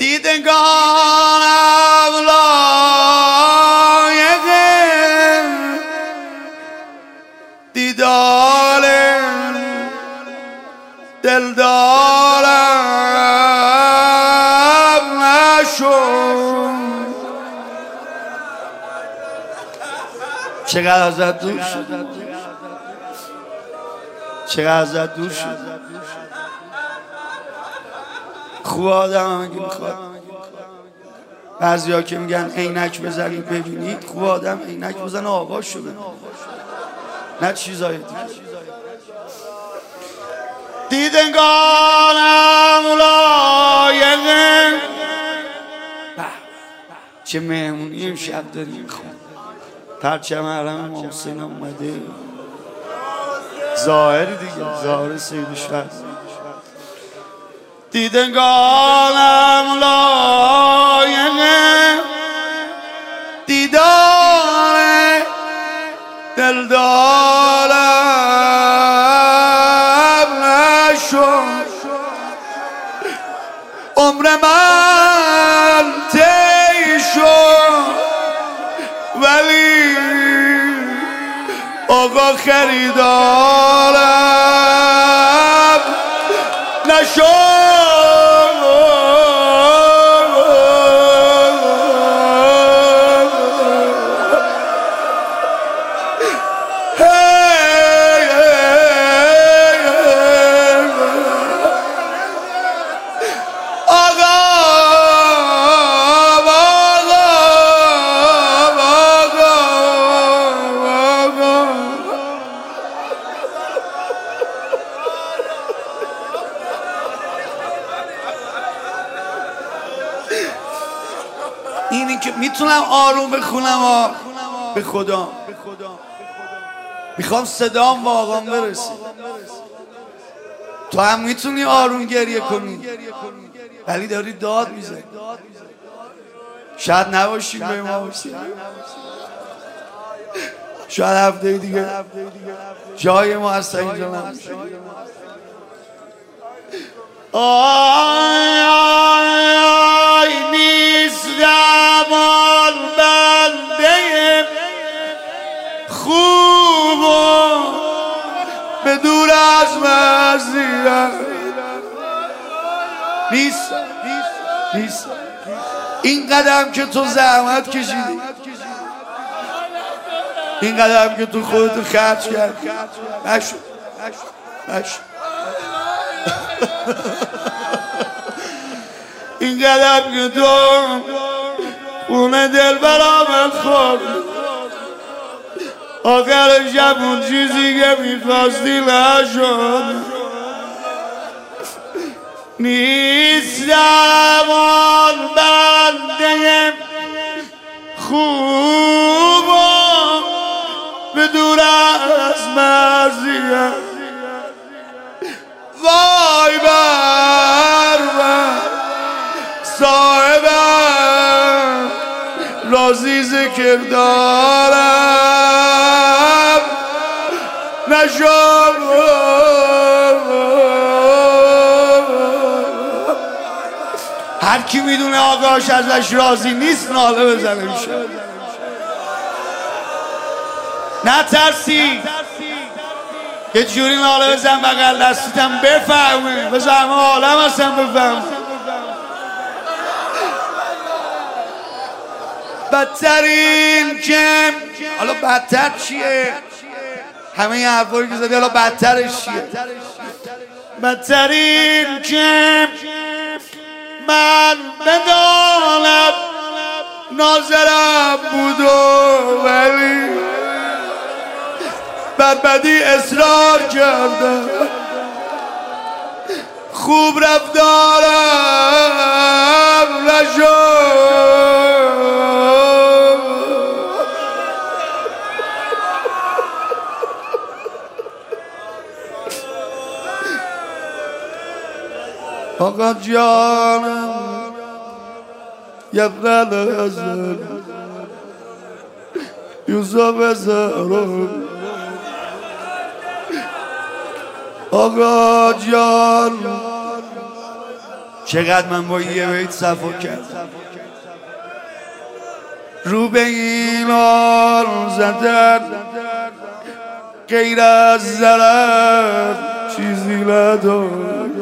دیدگانم لایق دیدار دلدارم نشد. چقدر ازت دور شد، چقدر ازت دور شد. خوب آدم هم اگه میخواد، بعضی ها که میگن عینک بزنید ببینید، خوب آدم عینک بزن آقاش شو ببینید، نه چیزای دیگه. دیدگانم لایق چه مهمونی امشب داریم. پرچم حرم محسن اومده، ظاهری دیگه، ظاهر سیدشور. دیدگانم لایق دیدار دلدارم نشد. عمر من طی شد ولی آقا خریدارم نشد. اینی که میتونم آروم بخونم به خدا، میخوام صدام واقعا برسه. تو هم میتونی آروم گریه کنی ولی داری داد میزنی. شاید نباشیم به ما باشیم، شاید هفته دیگه جای ما هست اینجا نباشه. آی نیستم آن بنده خوب و به دور از مرزیت نیستم. این قدم که تو زحمت کشیدی، این قدم که تو خودتو خرج کردی نشد. این قدم که تو خونه دل برامت خورد، آخر شب اون چیزی که میخواستی نشد. نیستم آن بنده خوب و به دور از مرزیت. وای بر من صاحبم راضی ذکر دارم نشد. هر کی میدونه آقاش ازش راضی نیست ناله بزنه میشه. نترسی، یه جوری ناله بزن بغل دستیتم بفهمه، بزن همه عالم هستم بفهم. بدترین که حالا بدتر چیه؟ همه این حرفایی که زدی حالا بدترش چیه؟ بدترین که من بدانم ناظرم بود ولی بر بدی اصرار کردم. خوب رفتارم نشد. آقا جانم یبرد ازل یوسف زهرم، آقا جان چقدر من با یه بیت صفا کردم. رو به این آن زدن غیر از ضرر چیزی ندارم.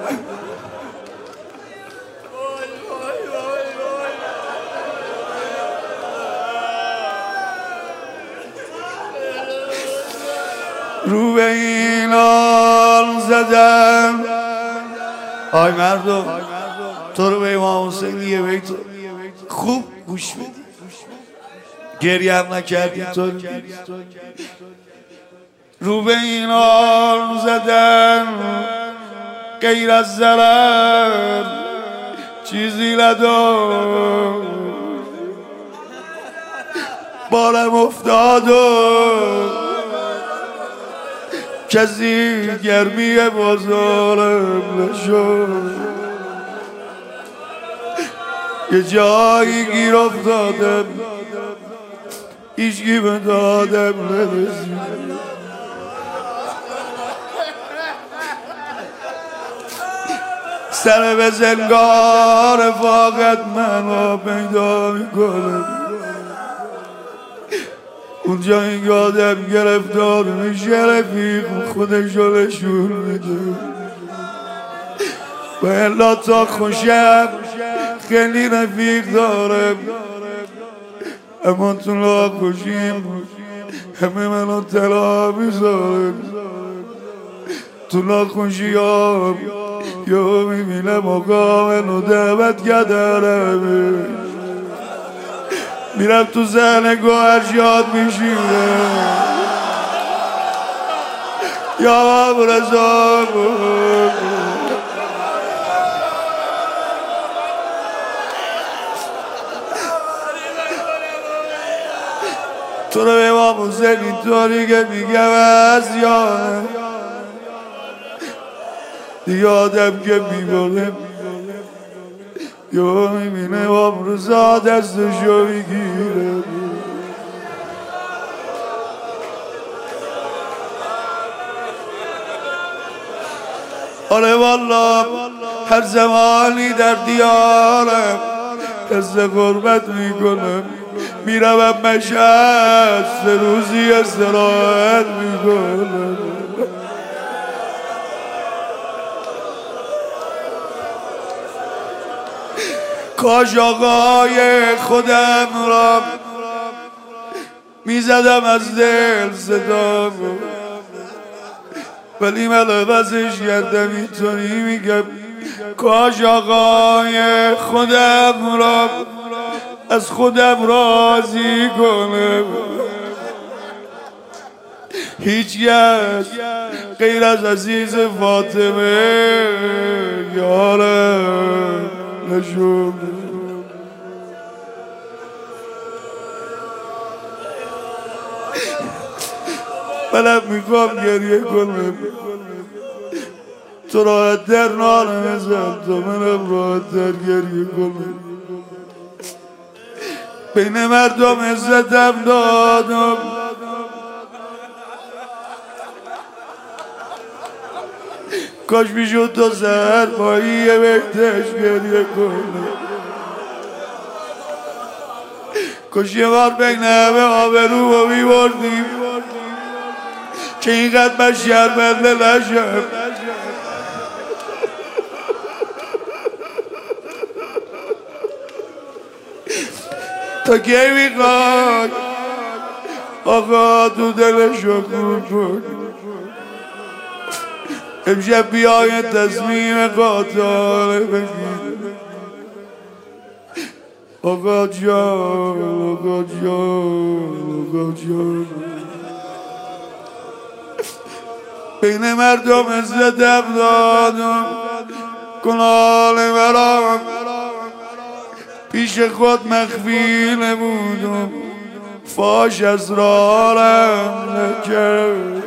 رو به این آن زدن آی مردم تو رو به امام حسین یه بیت خوب گوش بدی، گریه هم نکردی تو رو به این آن زدن غیر از ضرر چیزی ندار. بارم افتاد و کسی گرمی بازارم نشد، یه جایی گیر افتادم هیچکی به دادم نرسید. سر به زنگار فقط منو پیدا میکنم، اونجا این یادم گرفتار میشه رفیق خودشو نشون میده. و الا تا خوشم خیلی رفیق دارم، اما تو ناخوشیم همه منو تلا میذارم. تو ناخوشیام یا میبینم آقا منو دعوت کردنم، میرم تو زن گوهر یاد میشیرم یا رضا تو رو به امام حسین اینطوری که میگم از یادم دیگه آدم که میباره یا میبینه امام رضا دستشو میگیره. آره والا هر زمانی در دیارم حس غربت میکنم، میروم مشهد 3 روزی استراحت میکنم. کاش آقای خودم را میزدم از دل صدا، ولی من عوضش کردم اینطوری میگم کاش آقای خودم را از خودم راضی کنم. هیچ کس غیر از عزیز فاطمه یارم نشد. منم میخوام گریه کنم، تو راحت در نانم ازم تا منم راحت در گریه کنم. بین مردم عزتم دادم، کاش میشد تا سهر پایی یه بهتش گریه کنم. کاش یه بار بین همه آبرو رو میبردیم که اینقدر من شرمنده نشم. تا کی میخوای آقا تو دلشو کور کن؟ امشب بیای تصمیم قاطعانه بگیر. آقا جان آقا جان آقا جان بین مردم عزتم دادم، گناه مرام پیش خود مخفی نمودم، فاش اسرارم نکرد.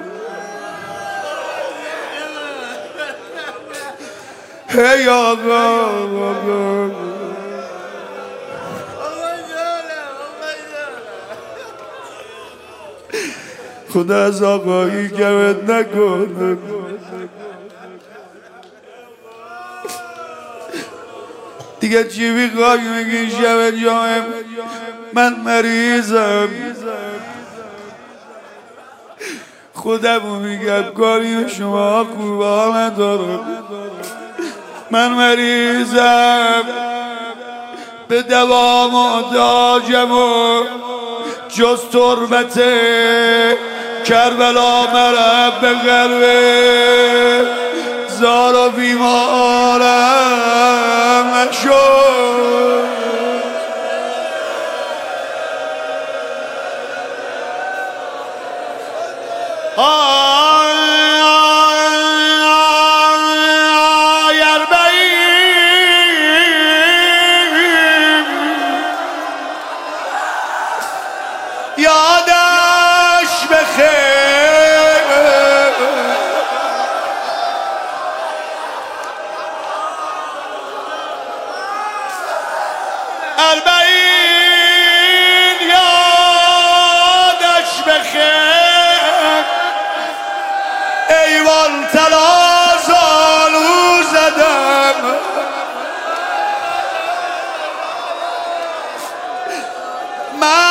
هی آقا آقا خدا از آقایی کمت نکنه. دیگه چی میخوای میگی شب جایم؟ من مریضم، خودمو میگم کاری شما خوبه ندارم. من مریضم، به دوا محتاجم و جز تربت کربلا مرم به قلبه زار و بیمارم نشد. یادش بخیر اربعین، یادش بخیر ایوان تلازالو زدم من